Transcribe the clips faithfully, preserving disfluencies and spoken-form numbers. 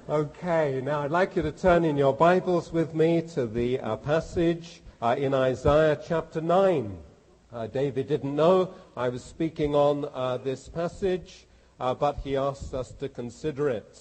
Okay, now I'd like you to turn in your Bibles with me to the uh, passage uh, in Isaiah chapter nine. Uh, David didn't know I was speaking on uh, this passage, uh, but he asked us to consider it.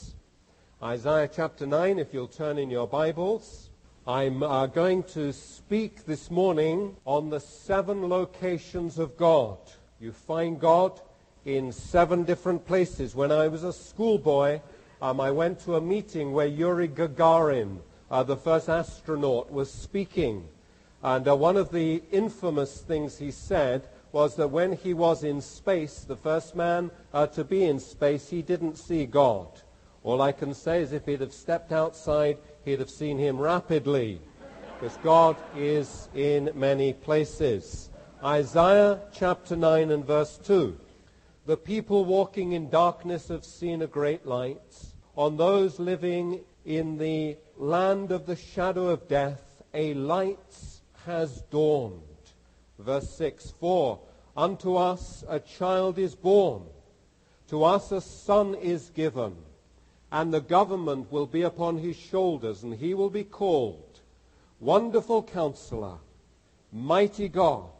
Isaiah chapter nine, if you'll turn in your Bibles. I'm uh, going to speak this morning on the seven locations of God. You find God in seven different places. When I was a schoolboy, Um, I went to a meeting where Yuri Gagarin, uh, the first astronaut, was speaking. And uh, one of the infamous things he said was that when he was in space, the first man uh, to be in space, he didn't see God. All I can say is if he'd have stepped outside, he'd have seen him rapidly, because God is in many places. Isaiah chapter nine and verse two. The people walking in darkness have seen a great light. On those living in the land of the shadow of death, a light has dawned. Verse six, For unto us a child is born, to us a son is given, and the government will be upon his shoulders, and he will be called Wonderful Counselor, Mighty God,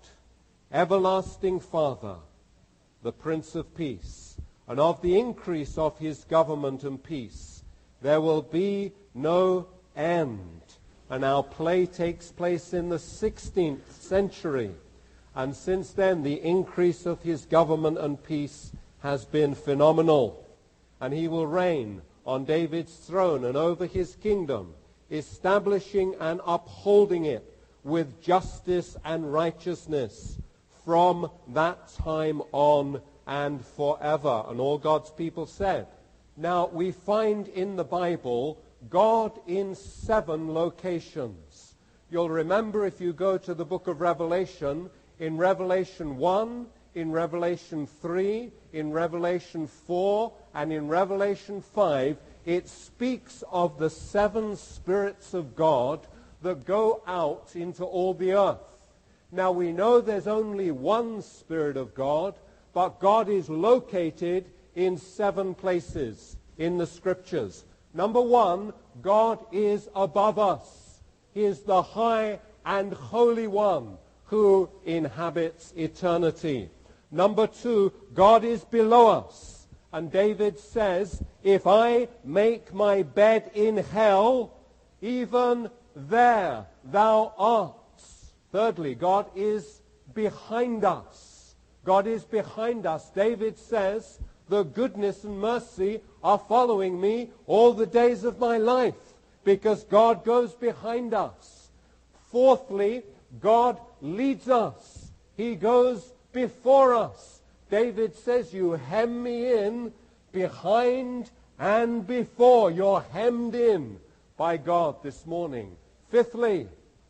Everlasting Father, the Prince of Peace. And of the increase of his government and peace there will be no end. And our play takes place in the sixteenth century. And since then the increase of his government and peace has been phenomenal. And he will reign on David's throne and over his kingdom, establishing and upholding it with justice and righteousness from that time on and forever. And all God's people said. Now, we find in the Bible God in seven locations. You'll remember if you go to the book of Revelation, in Revelation one, in Revelation three, in Revelation four, and in Revelation five, it speaks of the seven spirits of God that go out into all the earth. Now, we know there's only one Spirit of God, but God is located in seven places in the Scriptures. Number one, God is above us. He is the high and holy one who inhabits eternity. Number two, God is below us. And David says, if I make my bed in hell, even there thou art. Thirdly, God is behind us. God is behind us. David says, the goodness and mercy are following me all the days of my life, because God goes behind us. Fourthly, God leads us. He goes before us. David says, you hem me in behind and before. You're hemmed in by God this morning. Fifthly,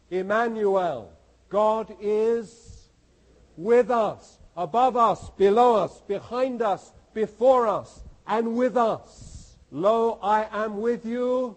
Emmanuel. God is with us. Above us, below us, behind us, before us, and with us. Lo, I am with you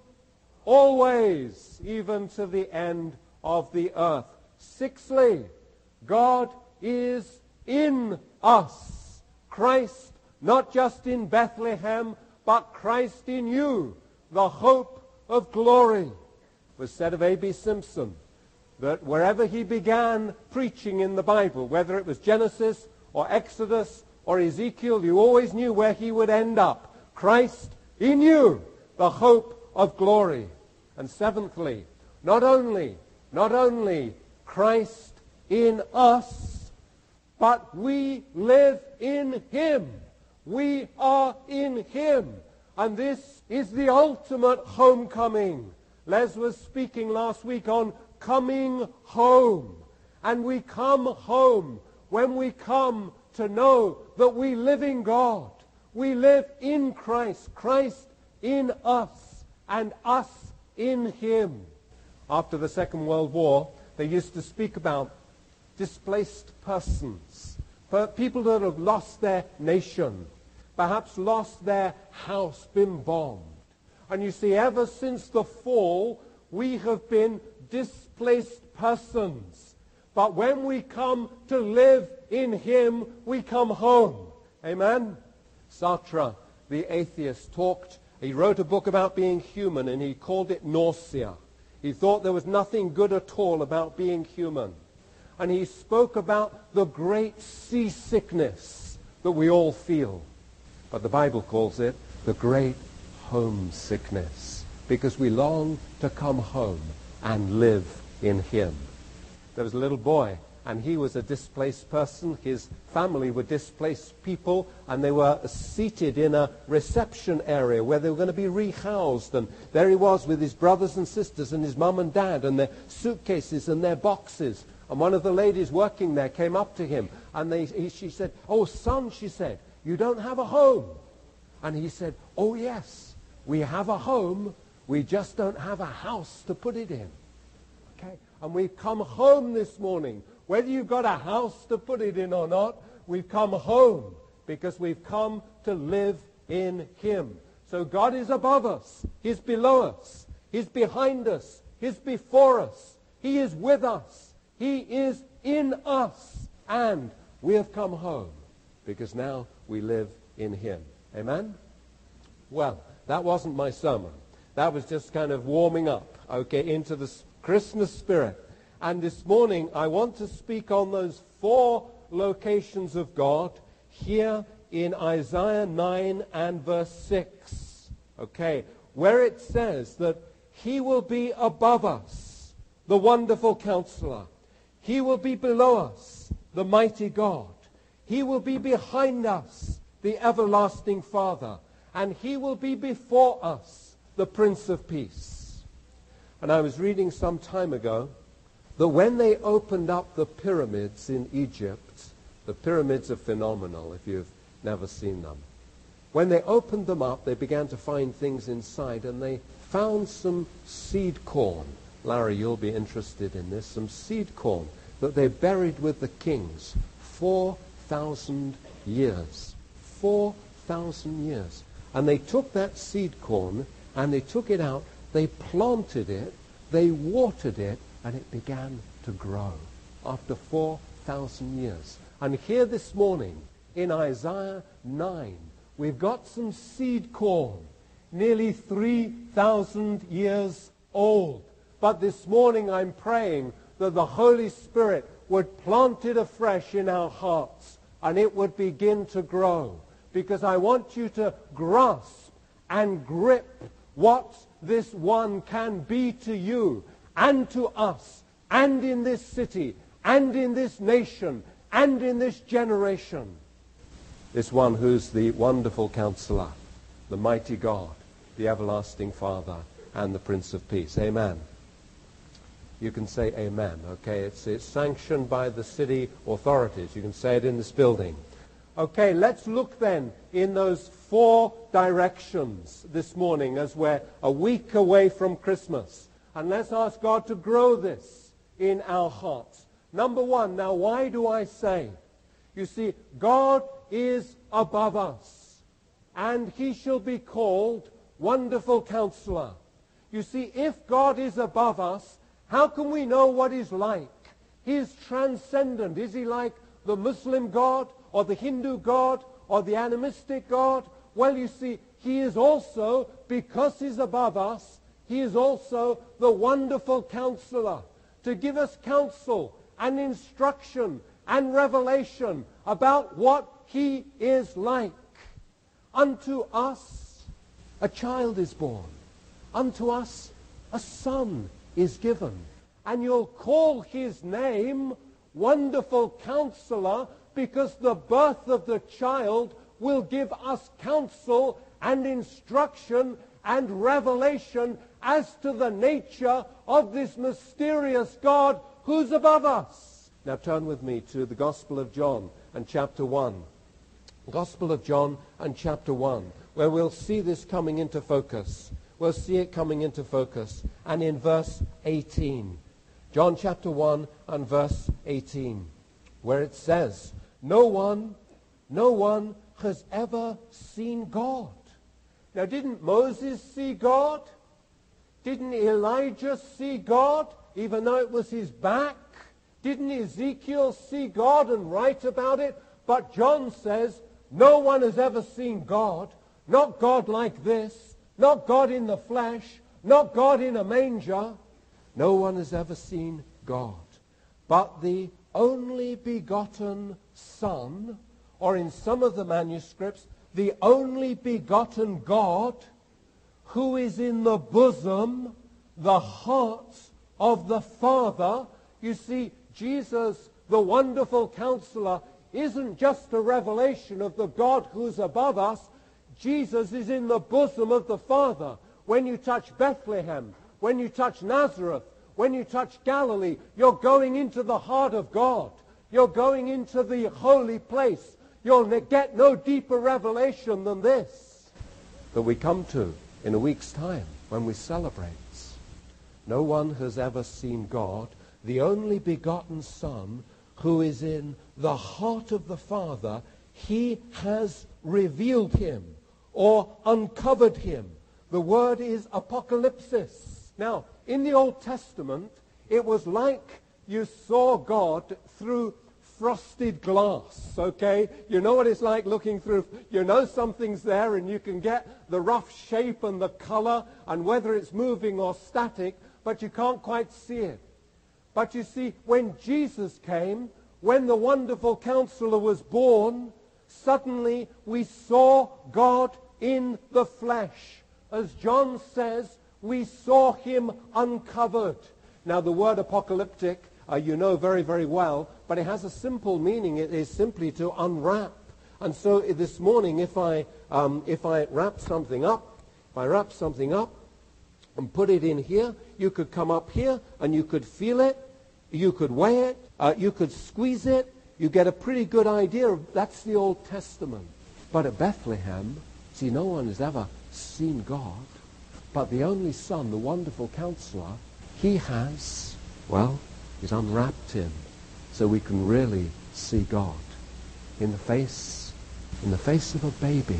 always, even to the end of the earth. Sixthly, God is in us. Christ, not just in Bethlehem, but Christ in you, the hope of glory. It was said of A B Simpson that wherever he began preaching in the Bible, whether it was Genesis or Exodus or Ezekiel, you always knew where he would end up. Christ in you, the hope of glory. And seventhly, not only, not only Christ in us, but we live in him. We are in him. And this is the ultimate homecoming. Les was speaking last week on coming home. And we come home when we come to know that we live in God. We live in Christ. Christ in us and us in him. After the Second World War, they used to speak about displaced persons. People that have lost their nation. Perhaps lost their house, been bombed. And you see, ever since the fall, we have been displaced persons. But when we come to live in him, we come home. Amen? Sartre, the atheist, talked He wrote a book about being human, and he called it Nausea. He thought there was nothing good at all about being human. And he spoke about the great seasickness that we all feel. But the Bible calls it the great homesickness, because we long to come home and live in him. There was a little boy, and he was a displaced person. His family were displaced people, and they were seated in a reception area where they were going to be rehoused. And there he was with his brothers and sisters and his mum and dad and their suitcases and their boxes. And one of the ladies working there came up to him, and they, he, she said, "Oh, son," she said, "you don't have a home." And he said, "Oh, yes, we have a home. We just don't have a house to put it in." Okay? And we've come home this morning. Whether you've got a house to put it in or not, we've come home because we've come to live in him. So God is above us. He's below us. He's behind us. He's before us. He is with us. He is in us. And we have come home because now we live in him. Amen? Well, that wasn't my sermon. That was just kind of warming up, okay, into the Christmas spirit. And this morning, I want to speak on those four locations of God here in Isaiah nine and verse six. Okay, where it says that he will be above us, the wonderful counselor. He will be below us, the mighty God. He will be behind us, the everlasting Father. And he will be before us, the Prince of Peace. And I was reading some time ago that when they opened up the pyramids in Egypt, the pyramids are phenomenal if you've never seen them. When they opened them up, they began to find things inside, and they found some seed corn. Larry, you'll be interested in this. Some seed corn that they buried with the kings four thousand years. four thousand years. And they took that seed corn, and they took it out, they planted it, they watered it, and it began to grow after four thousand years. And here this morning, in Isaiah nine, we've got some seed corn, nearly three thousand years old. But this morning I'm praying that the Holy Spirit would plant it afresh in our hearts, and it would begin to grow. Because I want you to grasp and grip what this one can be to you and to us, and in this city, and in this nation, and in this generation. This one who's the wonderful counselor, the mighty God, the everlasting Father, and the Prince of Peace. Amen. You can say amen, okay? It's, it's sanctioned by the city authorities. You can say it in this building. Okay, let's look then in those four directions this morning as we're a week away from Christmas. And let's ask God to grow this in our hearts. Number one, now why do I say? You see, God is above us, and he shall be called Wonderful Counselor. You see, if God is above us, how can we know what he's like? He is transcendent. Is he like the Muslim God, or the Hindu God, or the animistic God? Well, you see, he is also, because he's above us, he is also the Wonderful Counselor, to give us counsel and instruction and revelation about what he is like. Unto us a child is born. Unto us a son is given. And you'll call his name Wonderful Counselor, because the birth of the child will give us counsel and instruction and revelation as to the nature of this mysterious God who's above us. Now turn with me to the Gospel of John and chapter one. Gospel of John and chapter one, where we'll see this coming into focus. We'll see it coming into focus. And in verse eighteen, John chapter one and verse eighteen, where it says, No one, no one has ever seen God. Now, didn't Moses see God? Didn't Elijah see God, even though it was his back? Didn't Ezekiel see God and write about it? But John says, no one has ever seen God, not God like this, not God in the flesh, not God in a manger. No one has ever seen God. But the only begotten Son, or in some of the manuscripts, the only begotten God, who is in the bosom, the heart of the Father. You see, Jesus, the wonderful counselor, isn't just a revelation of the God who's above us. Jesus is in the bosom of the Father. When you touch Bethlehem, when you touch Nazareth, when you touch Galilee, you're going into the heart of God. You're going into the holy place. You'll get no deeper revelation than this that we come to in a week's time when we celebrate. No one has ever seen God, the only begotten Son, who is in the heart of the Father. He has revealed him or uncovered him. The word is apocalypsis. Now, in the Old Testament, it was like you saw God through frosted glass, okay? You know what it's like looking through, you know something's there and you can get the rough shape and the color and whether it's moving or static, but you can't quite see it. But you see, when Jesus came, when the wonderful counselor was born, suddenly we saw God in the flesh. As John says, we saw him uncovered. Now the word apocalyptic, uh, you know very, very well, but it has a simple meaning. It is simply to unwrap. And so this morning, if I, um, if I wrap something up, if I wrap something up and put it in here, you could come up here and you could feel it, you could weigh it, uh, you could squeeze it, you get a pretty good idea of that's the Old Testament. But at Bethlehem, see, no one has ever seen God, but the only Son, the wonderful counselor, he has, well, he's unwrapped him so we can really see God in the face, in the face of a baby,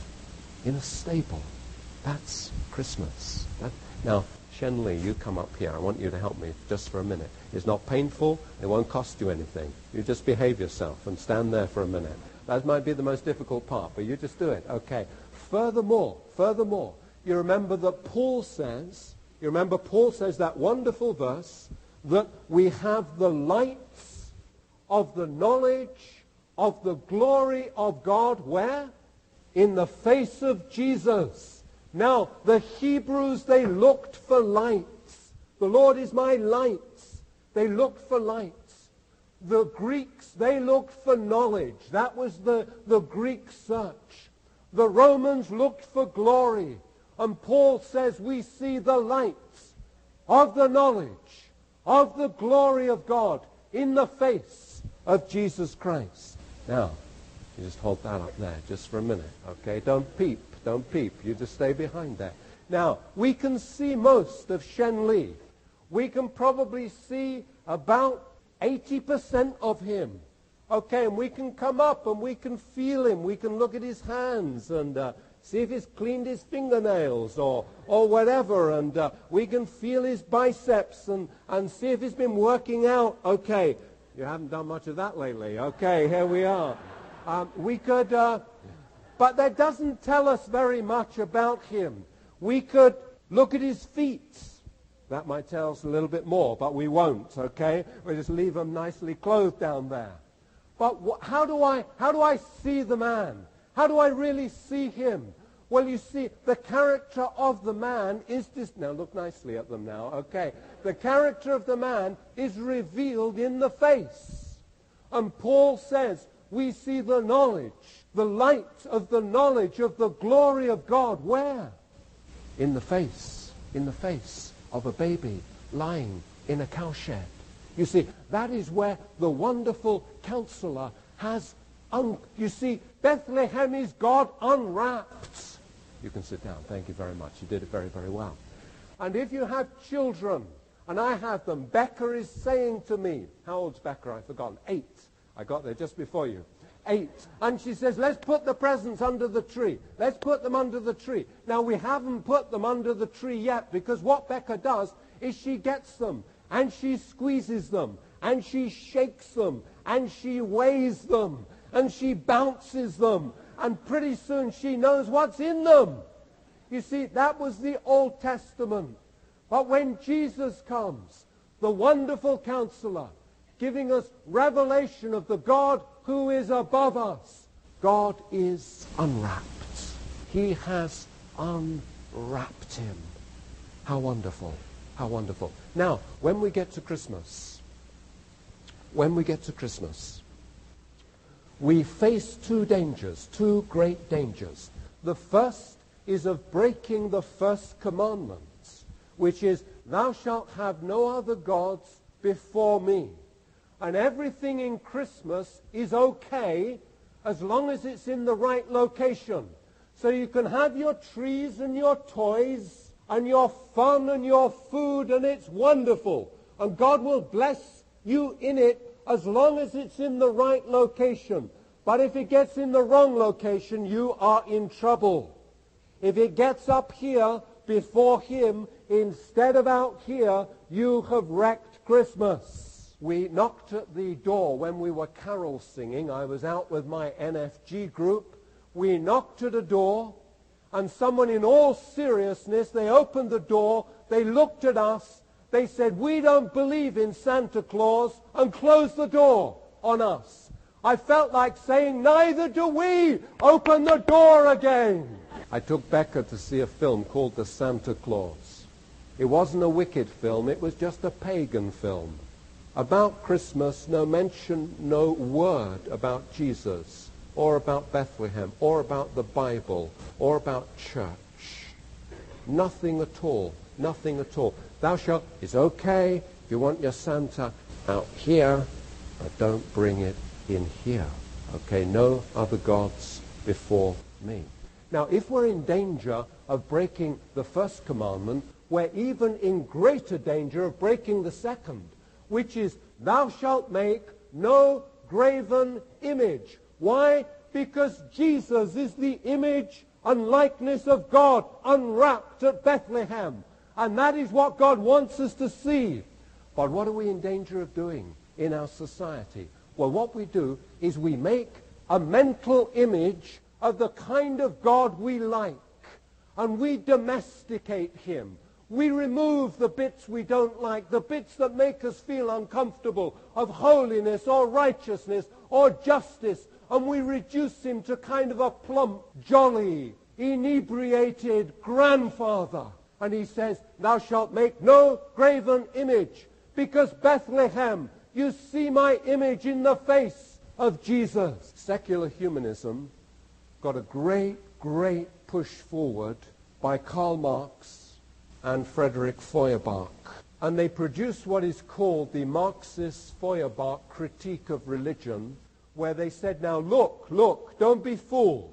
in a stable. That's Christmas. That, now, Shen Li, you come up here. I want you to help me just for a minute. It's not painful. It won't cost you anything. You just behave yourself and stand there for a minute. That might be the most difficult part, but you just do it. Okay. Furthermore, furthermore, you remember that Paul says, you remember Paul says that wonderful verse, that we have the lights of the knowledge of the glory of God, where? In the face of Jesus. Now, the Hebrews, they looked for lights. The Lord is my lights. They looked for lights. The Greeks, they looked for knowledge. That was the, the Greek search. The Romans looked for glory. And Paul says we see the lights of the knowledge of the glory of God in the face of Jesus Christ. Now, you just hold that up there just for a minute, okay? Don't peep, don't peep. You just stay behind there. Now, we can see most of Shen Li. We can probably see about eighty percent of him. Okay, and we can come up and we can feel him. We can look at his hands and uh, see if he's cleaned his fingernails or, or whatever. And uh, we can feel his biceps and, and see if he's been working out. Okay, you haven't done much of that lately. Okay, here we are. Um, we could, uh, but that doesn't tell us very much about him. We could look at his feet. That might tell us a little bit more, but we won't, okay? We'll just leave them nicely clothed down there. But wh- how do I, how do I see the man? How do I really see him? Well, you see, the character of the man is this. Now, look nicely at them now, okay? The character of the man is revealed in the face. And Paul says, we see the knowledge, the light of the knowledge of the glory of God. Where? In the face, in the face of a baby lying in a cowshed. You see, that is where the wonderful counselor has, un- you see, Bethlehem is God unwrapped. You can sit down. Thank you very much. You did it very, very well. And if you have children, and I have them, Becca is saying to me, how old's Becca? I've forgotten. Eight. I got there just before you. Eight. And she says, let's put the presents under the tree. Let's put them under the tree. Now, we haven't put them under the tree yet, because what Becca does is she gets them, and she squeezes them, and she shakes them, and she weighs them, and she bounces them, and pretty soon she knows what's in them. You see, that was the Old Testament. But when Jesus comes, the wonderful counselor, giving us revelation of the God who is above us, God is unwrapped. He has unwrapped him. How wonderful. How wonderful. Now, when we get to Christmas, when we get to Christmas, we face two dangers, two great dangers. The first is of breaking the first commandment, which is, thou shalt have no other gods before me. And everything in Christmas is okay as long as it's in the right location. So you can have your trees and your toys and your fun and your food, and it's wonderful. And God will bless you in it as long as it's in the right location. But if it gets in the wrong location, you are in trouble. If it gets up here before him instead of out here, you have wrecked Christmas. We knocked at the door when we were carol singing. I was out with my N F G group. We knocked at a door, and someone in all seriousness, they opened the door, they looked at us, they said, we don't believe in Santa Claus, and closed the door on us. I felt like saying, neither do we. Open the door again. I took Becca to see a film called The Santa Claus. It wasn't a wicked film, it was just a pagan film. About Christmas, no mention, no word about Jesus, or about Bethlehem, or about the Bible, or about church. Nothing at all, nothing at all. Thou shalt, it's okay if you want your Santa out here, but don't bring it in here. Okay, no other gods before me. Now, if we're in danger of breaking the first commandment, we're even in greater danger of breaking the second, which is, thou shalt make no graven image. Why? Because Jesus is the image and likeness of God unwrapped at Bethlehem. And that is what God wants us to see. But what are we in danger of doing in our society? Well, what we do is we make a mental image of the kind of God we like, and we domesticate him. We remove the bits we don't like, the bits that make us feel uncomfortable, of holiness or righteousness or justice, and we reduce him to kind of a plump, jolly, inebriated grandfather. And he says, thou shalt make no graven image, because Bethlehem, you see my image in the face of Jesus. Secular humanism got a great, great push forward by Karl Marx and Frederick Feuerbach. And they produced what is called the Marxist Feuerbach critique of religion, where they said, now look, look, don't be fooled.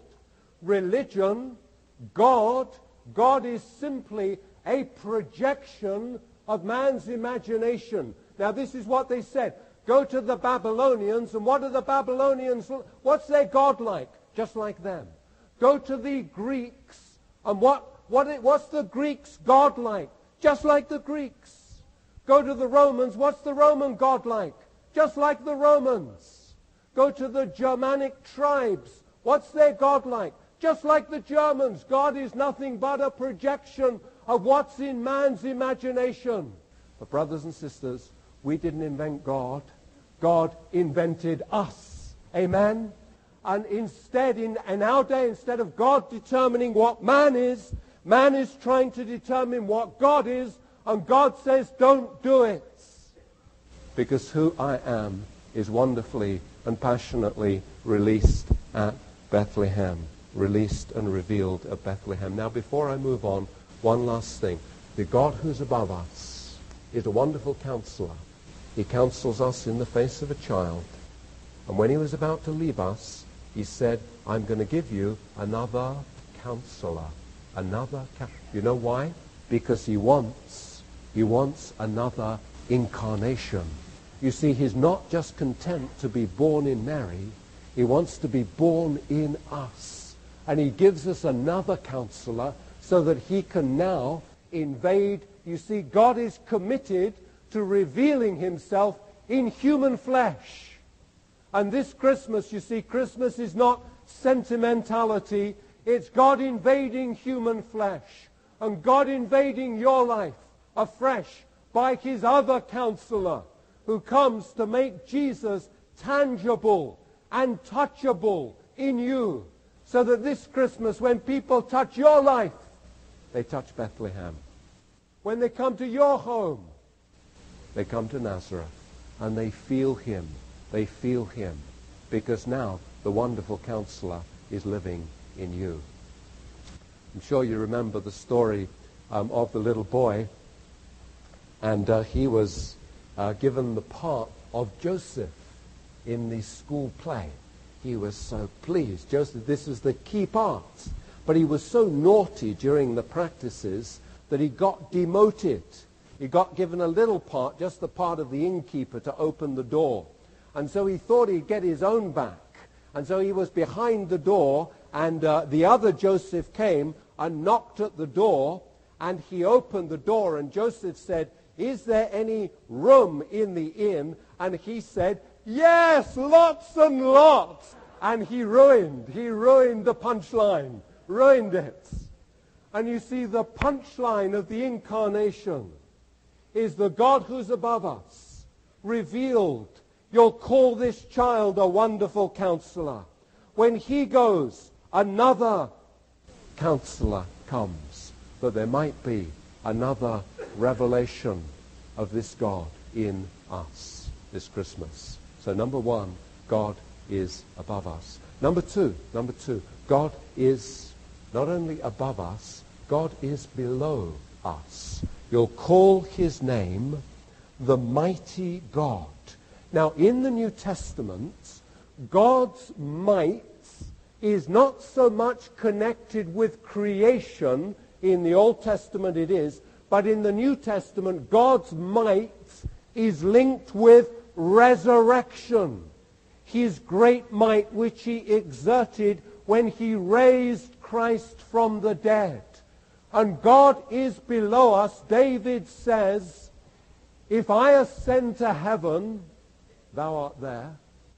Religion, God, God is simply a projection of man's imagination. Now this is what they said. Go to the Babylonians, and what are the Babylonians? What's their God like? Just like them. Go to the Greeks, and what, what what's the Greeks' God like? Just like the Greeks. Go to the Romans, what's the Roman God like? Just like the Romans. Go to the Germanic tribes, what's their God like? Just like the Germans. God is nothing but a projection of what's in man's imagination. But brothers and sisters, we didn't invent God. God invented us. Amen? And instead, in, in our day, instead of God determining what man is, man is trying to determine what God is, and God says, don't do it. Because who I am is wonderfully and passionately released at Bethlehem. Released and revealed at Bethlehem. Now, before I move on, one last thing. The God who's above us is a wonderful counselor. He counsels us in the face of a child. And when he was about to leave us, he said, I'm going to give you another counselor. Another counselor. You know why? Because he wants, he wants another incarnation. You see, he's not just content to be born in Mary. He wants to be born in us. And he gives us another counselor so that he can now invade. You see, God is committed to revealing himself in human flesh. And this Christmas, you see, Christmas is not sentimentality. It's God invading human flesh and God invading your life afresh by his other counselor who comes to make Jesus tangible and touchable in you, so that this Christmas, when people touch your life, they touch Bethlehem. When they come to your home, they come to Nazareth, and they feel him. They feel him, because now the wonderful counselor is living in you. I'm sure you remember the story um, of the little boy, and uh, he was uh, given the part of Joseph in the school play. He was so pleased. Joseph, this is the key part. But he was so naughty during the practices that he got demoted. He got given a little part, just the part of the innkeeper to open the door. And so he thought he'd get his own back. And so he was behind the door, and uh, the other Joseph came and knocked at the door, and he opened the door, and Joseph said, "Is there any room in the inn?" And he said, "Yes, lots and lots." And he ruined, he ruined the punchline, ruined it. And you see, the punchline of the incarnation is the God who's above us, revealed. You'll call this child a wonderful counselor. When he goes, another counselor comes, that there might be another revelation of this God in us this Christmas. So number one, God is above us. Number two, number two, God is not only above us, God is below us. You'll call his name the mighty God. Now, in the New Testament, God's might is not so much connected with creation. In the Old Testament it is, but in the New Testament, God's might is linked with resurrection. His great might which he exerted when he raised Christ from the dead. And God is below us. David says, "If I ascend to heaven, thou art there.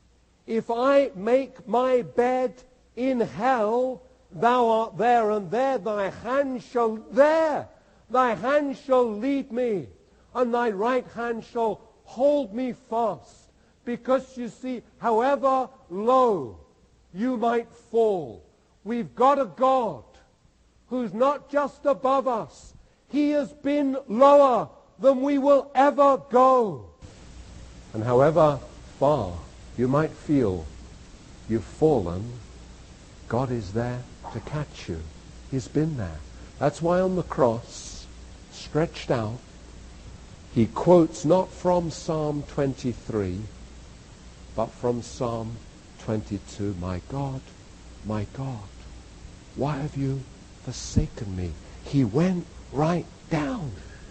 If I make my bed in hell, thou art there, and there thy hand shall there thy hand shall lead me, and thy right hand shall hold me fast." Because you see, however low you might fall, we've got a God who's not just above us. He has been lower than we will ever go. And however far you might feel you've fallen, God is there to catch you. He's been there. That's why on the cross, stretched out, he quotes not from Psalm twenty-three, but from Psalm twenty-two. "My God, my God, why have you forsaken me?" He went right down.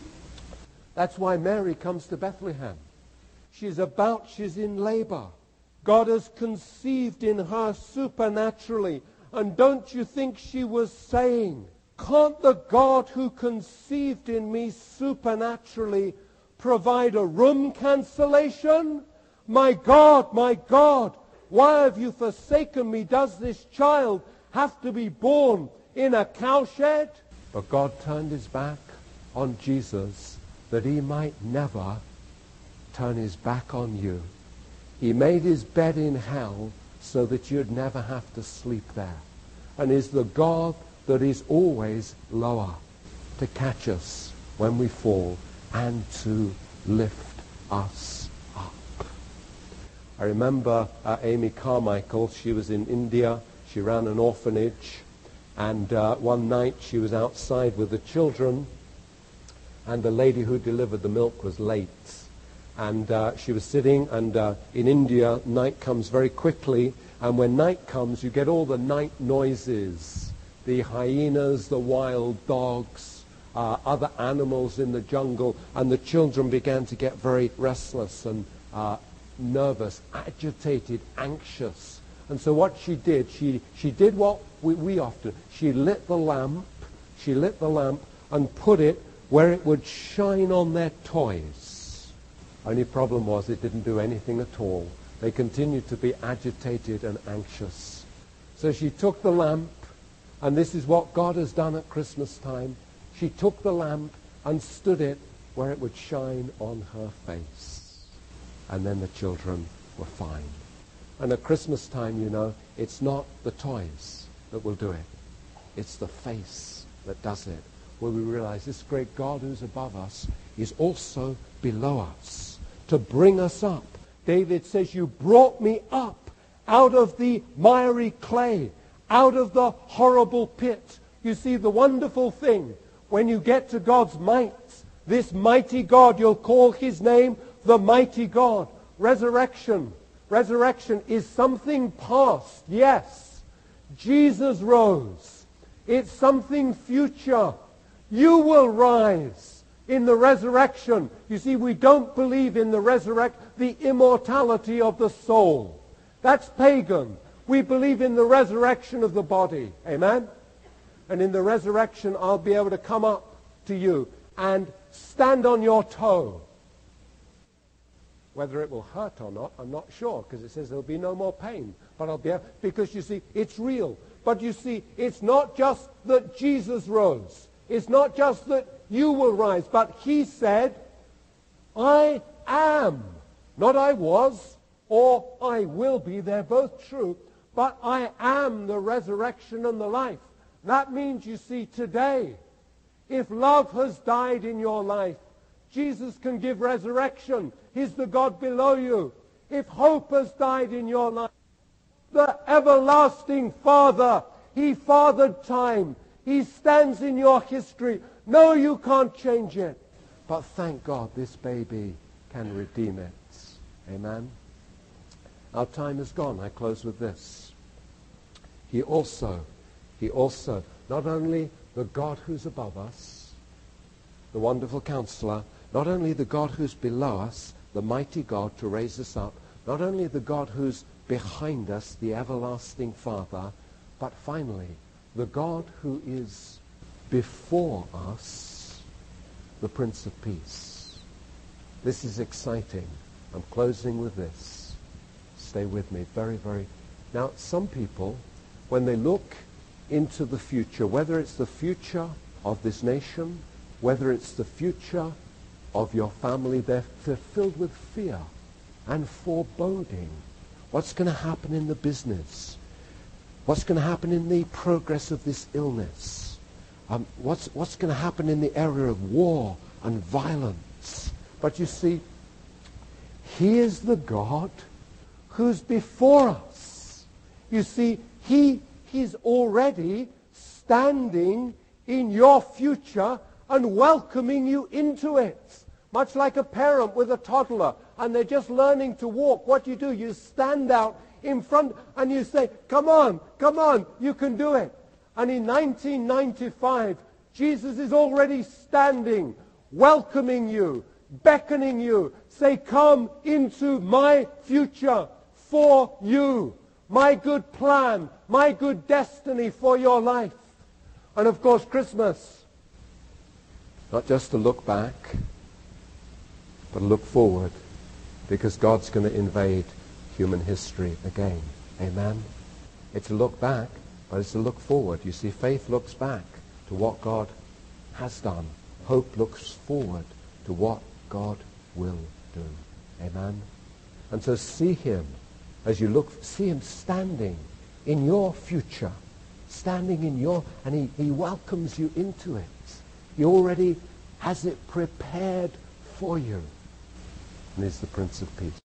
That's why Mary comes to Bethlehem. She's about, she's in labor. God has conceived in her supernaturally. And don't you think she was saying, can't the God who conceived in me supernaturally provide a room cancellation? My God, my God, why have you forsaken me? Does this child have to be born in a cowshed? But God turned his back on Jesus that he might never turn his back on you. He made his bed in hell so that you'd never have to sleep there. And is the God that is always lower to catch us when we fall and to lift us up. I remember uh, Amy Carmichael. She was in India. She ran an orphanage. And uh, one night she was outside with the children, and the lady who delivered the milk was late. And uh, she was sitting, and uh, in India, night comes very quickly. And when night comes, you get all the night noises. The hyenas, the wild dogs, uh, other animals in the jungle. And the children began to get very restless and uh, nervous, agitated, anxious. And so what she did, she, she did what we, we often, she lit the lamp, she lit the lamp and put it where it would shine on their toys. Only problem was it didn't do anything at all. They continued to be agitated and anxious. So she took the lamp And this is what God has done at Christmas time. She took the lamp and stood it where it would shine on her face. And then the children were fine. And at Christmas time, you know, it's not the toys that will do it. It's the face that does it. Where we realize this great God who's above us is also below us to bring us up. David says, you brought me up out of the miry clay, out of the horrible pit. You see, the wonderful thing, when you get to God's might, this mighty God, you'll call his name the mighty God. Resurrection. Resurrection is something past, yes. Jesus rose. It's something future. You will rise in the resurrection. You see, we don't believe in the resurrect, the immortality of the soul. That's pagan. We believe in the resurrection of the body. Amen? And in the resurrection, I'll be able to come up to you and stand on your toe. Whether it will hurt or not, I'm not sure, because it says there'll be no more pain. But I'll be able, because you see, it's real. But you see, it's not just that Jesus rose. It's not just that you will rise. But he said, I am. Not I was or I will be. They're both true. But I am the resurrection and the life. That means, you see, today, if love has died in your life, Jesus can give resurrection. He's the God below you. If hope has died in your life, the everlasting Father, he fathered time. He stands in your history. No, you can't change it. But thank God this baby can redeem it. Amen. Our time is gone. I close with this. He also, he also, not only the God who's above us, the wonderful counselor, not only the God who's below us, the mighty God to raise us up, not only the God who's behind us, the everlasting Father, but finally, the God who is before us, the Prince of Peace. This is exciting. I'm closing with this. Stay with me. Very, very... Now, some people, when they look into the future, whether it's the future of this nation, whether it's the future of your family, they're, they're filled with fear and foreboding. What's going to happen in the business? What's going to happen in the progress of this illness? Um, what's, what's going to happen in the area of war and violence? But you see, he is the God who's before us. You see, he He's already standing in your future and welcoming you into it. Much like a parent with a toddler, and they're just learning to walk. What do you do? You stand out in front and you say, come on, come on, you can do it. And in nineteen ninety-five, Jesus is already standing, welcoming you, beckoning you. Say, come into my future for you. My good plan, my good destiny for your life. And of course, Christmas, not just to look back, but look forward, because God's going to invade human history again. Amen? It's a look back, but it's a look forward. You see, faith looks back to what God has done. Hope looks forward to what God will do. Amen? And so see him. As you look, see him standing in your future, standing in your, and he, he welcomes you into it. He already has it prepared for you. And he's the Prince of Peace.